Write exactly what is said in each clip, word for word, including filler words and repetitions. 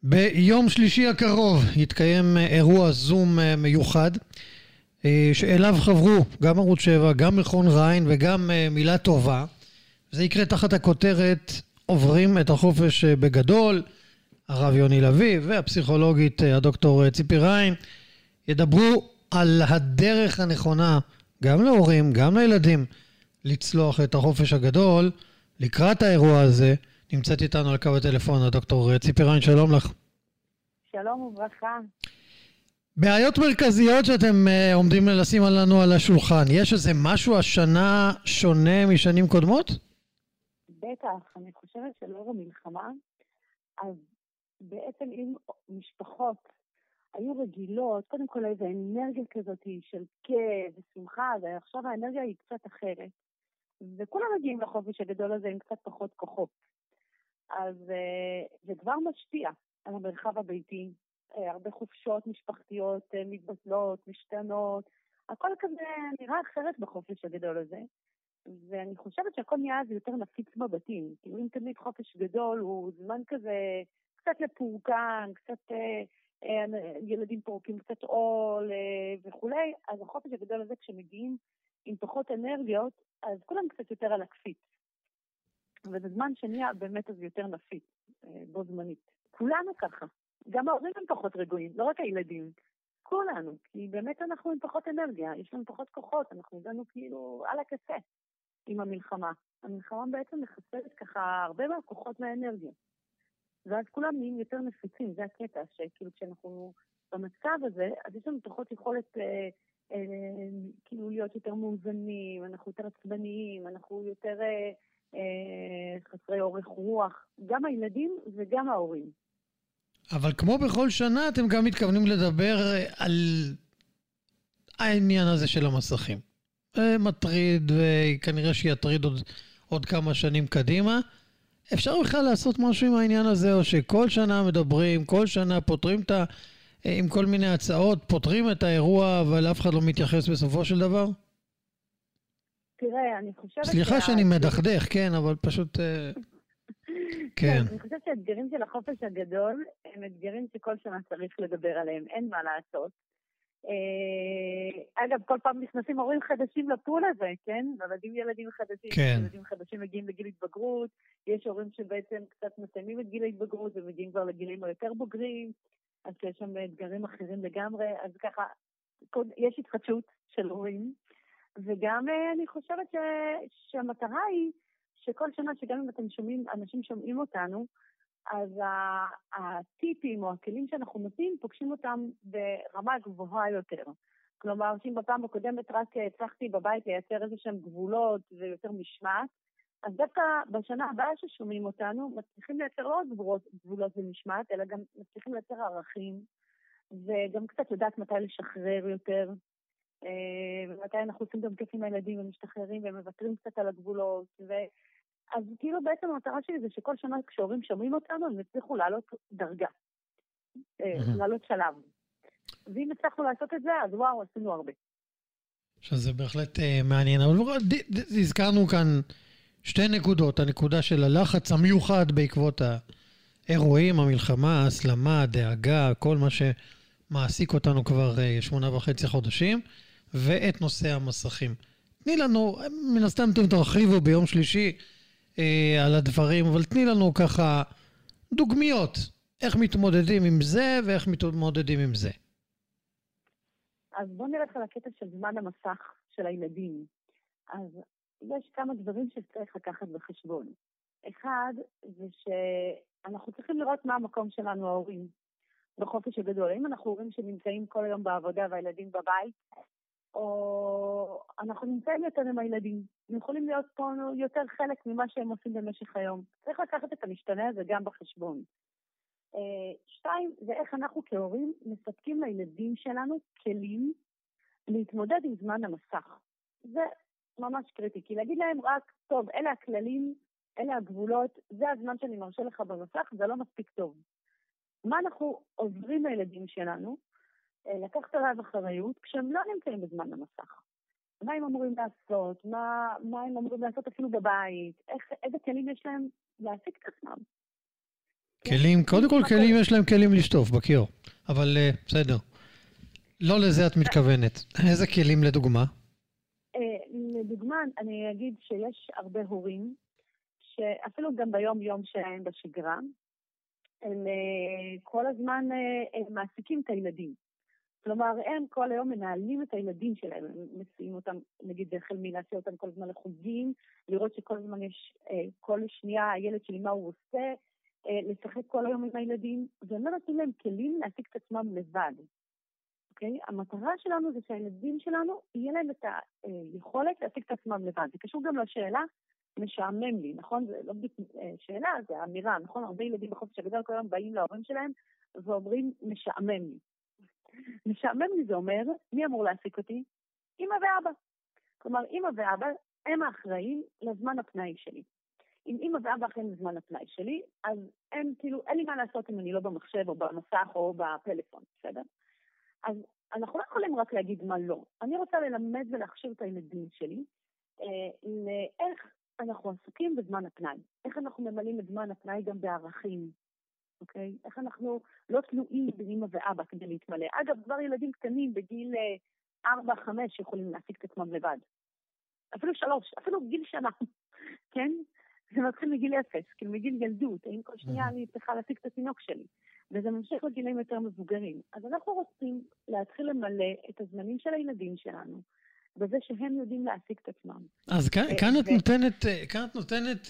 ביום שלישי הקרוב יתקיים אירוע זום מיוחד שאליו חברו גם ערוץ שבע, גם מכון ריין וגם מילה טובה. זה יקרה תחת הכותרת עוברים את החופש בגדול. הרב יוני לוי והפסיכולוגית הדוקטור ציפי ריין ידברו על הדרך הנכונה גם להורים, גם לילדים לצלוח את החופש הגדול. לקראת האירוע הזה נמצאת איתנו על קו הטלפון הדוקטור ציפי ריין, שלום לך. שלום וברכה. בעיות מרכזיות שאתם uh, עומדים לשים לנו על השולחן, יש איזה משהו השנה שונה משנים קודמות? בטח, אני חושבת שלאור המלחמה, אז בעצם אם משפחות היו רגילות, קודם כל איזו אנרגיה כזאת של כיף ושמחה, ועכשיו האנרגיה היא קצת אחרת. וכולם מגיעים לחופש הגדול הזה עם קצת פחות כוחות. אז uh, זה כבר משפיע על המרחב הביתי, uh, הרבה חופשות משפחתיות uh, מתבטלות, משתנות, הכל כזה נראה אחרת בחופש הגדול הזה, ואני חושבת שהכל נהיה אז יותר נפיץ בבתים, כאילו אם תמיד חופש גדול הוא זמן כזה קצת לפורקן, קצת uh, uh, ילדים פורקים קצת עול uh, וכולי, אז החופש הגדול הזה כשמגיעים עם פחות אנרגיות, אז כולם קצת יותר על הקפיץ. ובזמן שנהיה באמת אז יותר נפיץ, בו זמנית. כולנו ככה. גם ההורים הם פחות רגועים, לא רק הילדים. כולנו, כי באמת אנחנו עם פחות אנרגיה, יש לנו פחות כוחות, אנחנו הגענו כאילו על הקצה עם המלחמה. המלחמה בעצם מחסלת ככה הרבה מהכוחות והאנרגיה. ואז כולם נהיים יותר נפיצים, זה הקטע, שכאילו כשאנחנו במצב הזה, אז יש לנו פחות יכולת אה, אה, כאילו להיות יותר מאוזנים, אנחנו יותר עצבניים, אנחנו יותר... אה, חסרי אורך רוח, גם הילדים וגם ההורים. אבל כמו בכל שנה אתם גם מתכוונים לדבר על העניין הזה של המסכים. מטריד וכנראה שיטריד עוד, עוד כמה שנים קדימה. אפשר בכלל לעשות משהו עם העניין הזה, או שכל שנה מדברים, כל שנה פותרים את ה... עם כל מיני הצעות, פותרים את האירוע אבל אף אחד לא מתייחס בסופו של דבר? תראה, אני חושבת... סליחה שאני מדכדך, כן, אבל פשוט... כן. אני חושבת שהאתגרים של החופש הגדול הם אתגרים שכל שנה צריך לדבר עליהם, אין מה לעשות. אגב, כל פעם נכנסים הורים חדשים לפול הזה, כן? נולדים ילדים חדשים, ילדים חדשים מגיעים לגיל התבגרות, יש הורים שבעצם קצת מסיימים את גיל ההתבגרות ומגיעים כבר לגילים היותר בוגרים, אז יש שם אתגרים אחרים לגמרי, אז ככה, יש התחדשות של הורים, וגם אני חושבת ש... שהמטרה היא שכל שנה שגם אם אתם שומעים, אנשים שומעים אותנו, אז הטיפים או הכלים שאנחנו נותנים פוגשים אותם ברמה גבוהה יותר. כלומר, שאם בפעם הקודמת רק הצלחתי בבית לייצר איזה שהם גבולות ויותר משמעת, אז דווקא בשנה הבאה ששומעים אותנו, מצליחים לייצר לא רק גבולות, גבולות ומשמעת, אלא גם מצליחים לייצר ערכים, וגם קצת יודעת מתי לשחרר יותר, ומתי אנחנו עושים גם כיף עם הילדים ומשתחררים ומוותרים קצת על הגבולות, אז כאילו בעצם המטרה שלי זה שכל שנה כשהורים שומעים אותנו הם יצליחו לעלות דרגה, לעלות שלב, ואם הצלחנו לעשות את זה אז וואו, עשינו הרבה. שזה בהחלט מעניין, אבל הזכרנו כאן שתי נקודות, הנקודה של הלחץ המיוחד בעקבות האירועים, המלחמה, ההסלמה, הדאגה, כל מה שמעסיק אותנו כבר שמונה וחצי חודשים, ואת נושא המסכים. תני לנו, מן הסתם אתם תרחיבו ביום שלישי אה, על הדברים, אבל תני לנו ככה דוגמיות, איך מתמודדים עם זה ואיך מתמודדים עם זה. אז בואו נלך על הקטע של זמן המסך של הילדים. אז יש כמה דברים שצריך לקחת בחשבון. אחד, זה שאנחנו צריכים לראות מה המקום שלנו ההורים בחופש הגדול. אם אנחנו הורים שנמצאים כל היום בעבודה והילדים בבית, או אנחנו נמצאים יותר עם הילדים, הם יכולים להיות פה יותר חלק ממה שהם עושים במשך היום. צריך לקחת את המשתנה הזה גם בחשבון. שתיים, זה איך אנחנו כהורים מספקים לילדים שלנו כלים להתמודד עם זמן המסך. זה ממש קריטי, כי להגיד להם רק, טוב, אלה הכללים, אלה הגבולות, זה הזמן שאני מרשה לך במסך, זה לא מספיק טוב. מה אנחנו עוזרים לילדים שלנו? לקחת עליו אחריות כשהם לא נמצאים בזמן המסך. מה הם אמורים לעשות? מה, מה הם אמורים לעשות אפילו בבית? איך, איזה כלים יש להם להשיג את עצמם? כלים, קודם כל כלים, יש להם כלים לשטוף בקיר, אבל uh, בסדר. לא לזה את מתכוונת. איזה כלים לדוגמה? לדוגמה, אני אגיד שיש הרבה הורים, שאפילו גם ביום יום שלהם בשגרה, הם כל הזמן מעסיקים את הילדים. כלומר, הם כל היום מנהלים את הילדים שלהם, הם מסיעים אותם, נגיד, החל מלהסיע אותם כל הזמן לחוגים, לראות שכל הזמן יש, כל שנייה הילד שלי מה הוא עושה, לשחק כל היום עם הילדים, והם לא נותנים להם כלים להעסיק את עצמם לבד. אוקיי? המטרה שלנו זה שהילדים שלנו, יהיה להם את היכולת להעסיק את עצמם לבד. זה קשור גם לשאלה, משעמם לי, נכון? זה לא בדיוק שאלה, זה אמירה, נכון? הרבה ילדים בחופש הגדול כל היום באים להורים שלהם, ואומרים, משעמם לי. משעמם לי זה אומר, מי אמור להעסיק אותי? אמא ואבא. כלומר, אמא ואבא הם האחראים לזמן הפנאי שלי. אם אמא ואבא אחראים לזמן הפנאי שלי, אז הם כאילו, אין לי מה לעשות אם אני לא במחשב או במסך או בפלאפון, בסדר? אז אנחנו לא יכולים רק להגיד מה לא. אני רוצה ללמד ולהכשיר את הילדים שלי אה, לאיך אנחנו עסוקים בזמן הפנאי. איך אנחנו ממלאים את זמן הפנאי גם בערכים. אוקיי? איך אנחנו לא תלויים באמא ואבא כדי להתמלא. אגב, כבר ילדים קטנים בגיל ארבע חמש יכולים להעסיק את עצמם לבד. אפילו שלוש, אפילו גיל שנה. כן? זה מתחיל מגיל אפס, כאילו מגיל ילדות. האם כל שנייה אני צריכה להעסיק את התינוק שלי. וזה ממשיך לגילים יותר מבוגרים. אז אנחנו רוצים להתחיל למלא את הזמנים של הילדים שלנו, בזה שהם יודעים להעסיק את עצמם. אז כאן את נותנת, כאן את נותנת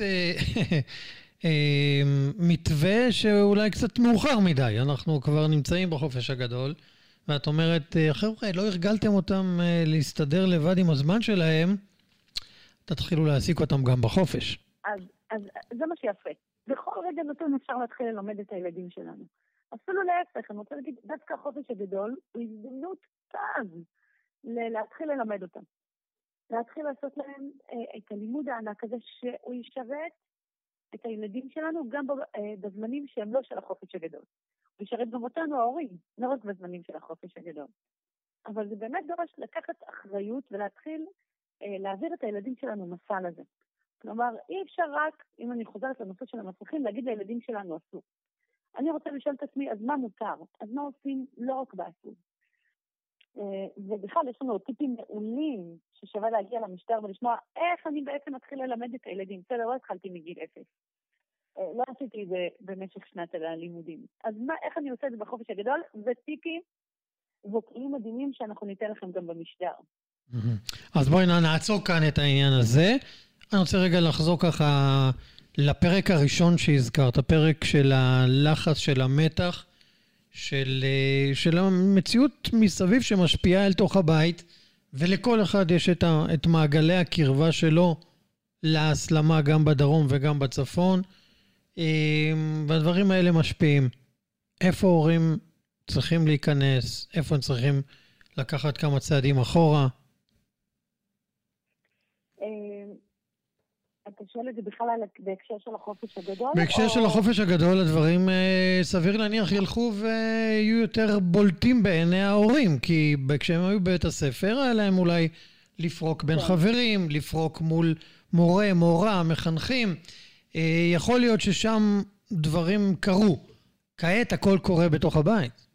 מתווה שאולי קצת מאוחר מדי. אנחנו כבר נמצאים בחופש הגדול, ואת אומרת, חבר'ה, לא הרגלתם אותם להסתדר לבד עם הזמן שלהם, תתחילו להעסיק אותם גם בחופש. אז, אז זה מה שיפה. בכל רגע נתון אפשר להתחיל ללמד את הילדים שלנו. אפילו להפך, אני רוצה להגיד, דווקא החופש הגדול הוא הזדמנות טוב להתחיל ללמד אותם. להתחיל לעשות להם אה, את הלימוד הענק הזה שהוא ישרת את הילדים שלנו גם בזמנים שהם לא של החופש הגדול. הוא ישרת גם אותנו ההורים, לא רק בזמנים של החופש הגדול. אבל זה באמת דורש לקחת אחריות ולהתחיל אה, להעביר את הילדים שלנו מסע לזה. כלומר, אי אפשר רק, אם אני חוזרת לנושא של המסכים, להגיד לילדים שלנו אסור. אני רוצה לשאול את עצמי, אז מה מותר? אז מה עושים לא רק באסור? ובכלל יש לנו טיפים מעולים ששווה להגיע למשטר ולשמוע איך אני בעצם מתחיל ללמד את הילדים. בסדר, לא התחלתי מגיל אפס. לא עשיתי את זה במשך שנת הלימודים. אז מה, איך אני עושה את זה בחופש הגדול? זה טיפים וכלים מדהימים שאנחנו ניתן לכם גם במשדר. אז בואי נעצור כאן את העניין הזה. אני רוצה רגע לחזור ככה לפרק הראשון שהזכרת, הפרק של הלחץ, של המתח, של, של המציאות מסביב שמשפיעה אל תוך הבית, ולכל אחד יש את, ה, את מעגלי הקרבה שלו להסלמה גם בדרום וגם בצפון, והדברים האלה משפיעים. איפה הורים צריכים להיכנס, איפה הם צריכים לקחת כמה צעדים אחורה? אתה שואל את זה בכלל בהקשר של החופש הגדול? בהקשר או... של החופש הגדול, הדברים סביר להניח ילכו ויהיו יותר בולטים בעיני ההורים, כי כשהם היו בבית הספר, היה להם אולי לפרוק בין חברים, לפרוק מול מורה, מורה, מחנכים. יכול להיות ששם דברים קרו. כעת הכל קורה בתוך הבית.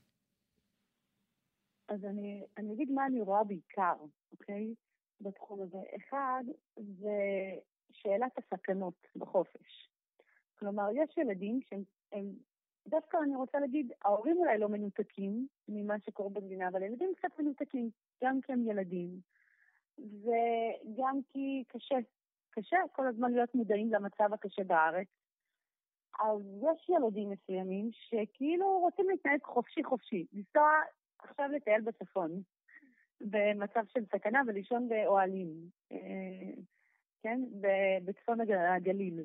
אז אני, אני אגיד מה אני רואה בעיקר, אוקיי? בתחום הזה. אחד, זה שאלת הסכנות בחופש. כלומר, יש ילדים שהם, הם, דווקא אני רוצה להגיד, ההורים אולי לא מנותקים ממה שקורה במדינה, אבל ילדים קצת מנותקים, גם כי הם ילדים, וגם כי קשה, קשה כל הזמן להיות מודעים למצב הקשה בארץ. אז יש ילדים מסוימים שכאילו רוצים להתנהג חופשי חופשי, לנסוע עכשיו לטייל בצפון, במצב של סכנה ולישון באוהלים, כן, בצפון הגליל.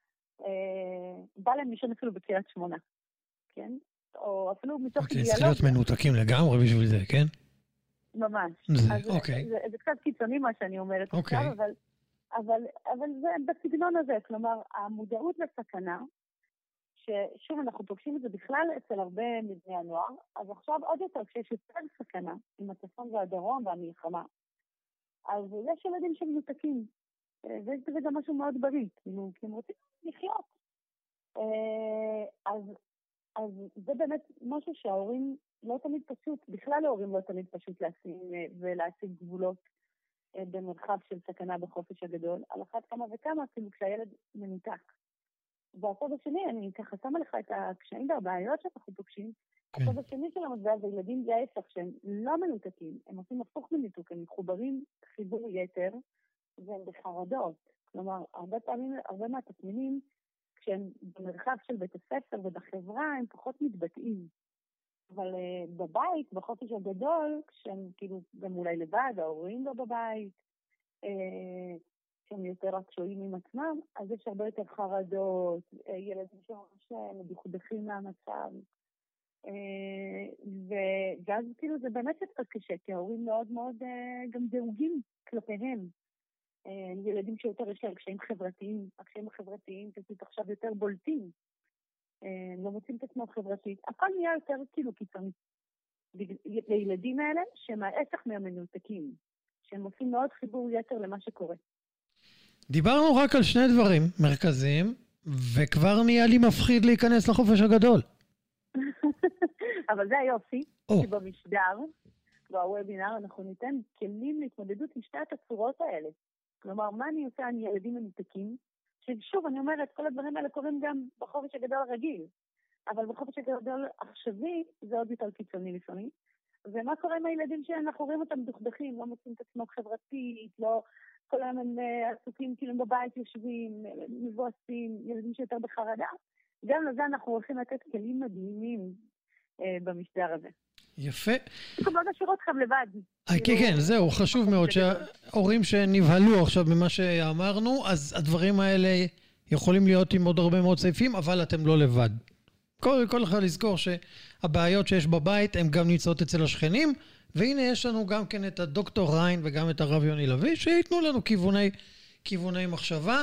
בא להם לישון אפילו בקריית שמונה, כן, או אפילו מתוך אידיאלוגיה. צריך להיות מנותקים לגמרי בשביל זה, כן? ממש. אוקיי. זה קצת קיצוני מה שאני אומרת עכשיו, אבל אבל אבל זה בסגנון הזה, כלומר, המודעות לסכנה, ששוב אנחנו פוגשים את זה בכלל אצל הרבה מבני הנוער, אז עכשיו עוד יותר כשיש יותר סכנה עם הצפון והדרום והמלחמה, אז יש ילדים שמנותקים, ויש בזה גם משהו מאוד בריא, כי הם רוצים לחיות, אז, אז זה באמת משהו שההורים לא תמיד פשוט, בכלל ההורים לא תמיד פשוט להשים ולהשיג גבולות במרחב של סכנה בחופש הגדול, על אחת כמה וכמה, כאילו כשהילד מנותק. והצד השני, אני ככה שמה לך את הקשיים והבעיות שאנחנו פוגשים, כן. הצד השני של המטבע זה ילדים זה ההפך, שהם לא מנותקים, הם עושים הפוך מניתוק, הם מחוברים חיבור יתר, והם בחרדות. כלומר, הרבה פעמים, הרבה מהתסמינים, כשהם במרחב של בית הספר ובחברה, הם פחות מתבטאים. אבל uh, בבית, בחופש הגדול, כשהם כאילו גם אולי לבד, ההורים לא בבית, uh, שהם יותר רק שוהים עם עצמם, אז יש הרבה יותר חרדות, uh, ילדים שממש מדוכדכים מהמצב. Uh, ואז כאילו זה באמת קצת קשה, כי ההורים מאוד מאוד uh, גם דאוגים כלפיהם. Uh, ילדים שיותר יש להם קשיים חברתיים, הקשיים החברתיים פשוט עכשיו יותר בולטים. הם לא מוצאים את עצמם חברתית. הכל נהיה יותר כאילו קיצוני. לילדים האלה שהם ההפך מהמנותקים, שהם עושים מאוד חיבור יתר למה שקורה. דיברנו רק על שני דברים מרכזיים, וכבר נהיה לי מפחיד להיכנס לחופש הגדול. אבל זה היופי, כי במשדר, בוובינר, אנחנו ניתן כלים להתמודדות עם שתי הצורות האלה. כלומר, מה אני עושה עם ילדים מנותקים? ששוב, אני אומרת, כל הדברים האלה קורים גם בחופש הגדול הרגיל, אבל בחופש הגדול עכשווי זה עוד יותר קיצוני לפעמים. ומה קורה עם הילדים שאנחנו רואים אותם דוכדכים, לא מוצאים את עצמם חברתית, לא, כל היום הם עסוקים כאילו בבית יושבים, מבואסים, ילדים שיותר בחרדה. גם לזה אנחנו הולכים לתת כלים מדהימים אה, במשדר הזה. יפה. גם לא נשאיר אתכם לבד. כן, כן, זהו, חשוב מאוד שההורים שנבהלו עכשיו במה שאמרנו, אז הדברים האלה יכולים להיות עם עוד הרבה מאוד סעיפים, אבל אתם לא לבד. כל, כל אחד לזכור שהבעיות שיש בבית הן גם נמצאות אצל השכנים, והנה יש לנו גם כן את הדוקטור ריין וגם את הרב יוני לוי, שיתנו לנו כיווני, כיווני מחשבה.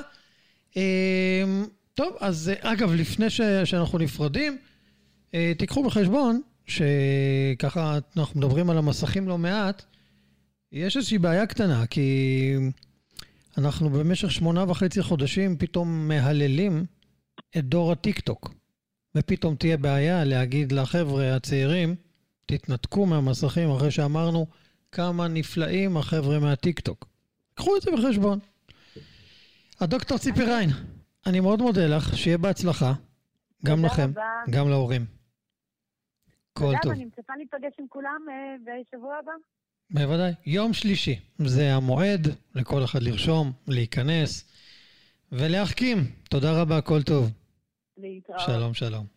טוב, אז אגב, לפני ש, שאנחנו נפרדים, תיקחו בחשבון, שככה אנחנו מדברים על המסכים לא מעט, יש איזושהי בעיה קטנה, כי אנחנו במשך שמונה וחצי חודשים פתאום מהללים את דור הטיק-טוק, ופתאום תהיה בעיה להגיד לחבר'ה הצעירים, תתנתקו מהמסכים אחרי שאמרנו כמה נפלאים החבר'ה מהטיק-טוק. קחו את זה בחשבון. הדוקטור ציפי ריין, אני מאוד מודה לך, שיהיה בהצלחה, גם לכם, גם להורים. כל טוב. אני מצפה להיפגש עם כולם בשבוע הבא. בוודאי. יום שלישי. זה המועד לכל אחד לרשום, להיכנס ולהחכים. תודה רבה, כל טוב. להתראות. שלום, שלום.